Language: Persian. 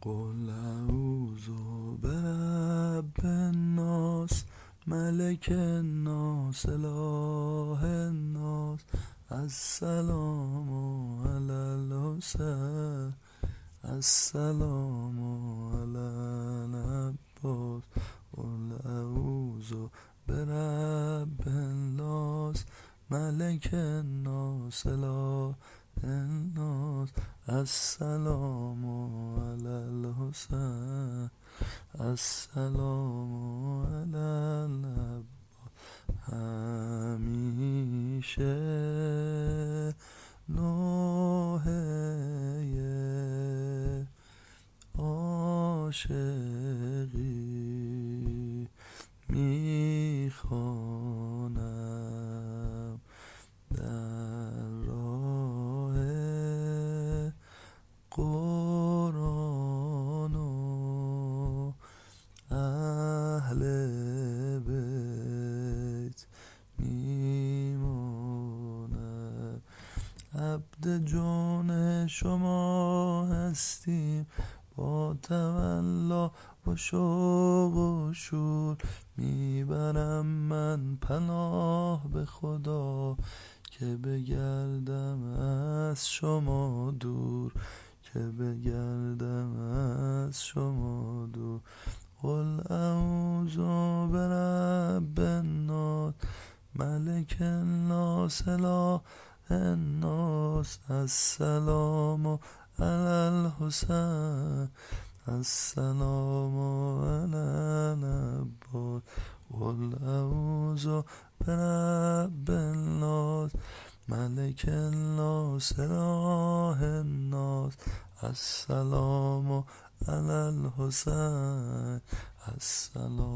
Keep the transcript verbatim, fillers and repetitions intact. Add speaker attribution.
Speaker 1: قل اعوذ برب الناس ملک الناس اله الناس السلام علی الحسین السلام علی العباس. قل اعوذ برب الناس ملک الناس اله الناس السلام علی الحسین السلام علی العباس. همیشه نوحه عاشقی میخوانم در راه قرآن و اهل بیت میمانم. عبد جان شما هستیم با تولا و شوق و شور، میبرم من پناه به خدا که بگردم از شما دور، که بگردم از شما دور. قل اعوذ برب الناس ملک الناس اله الناس السلام علی الحسین السلام علی العباس. قل اعوذ برب الناس ملک الناس اله الناس السلام علی الحسین السلام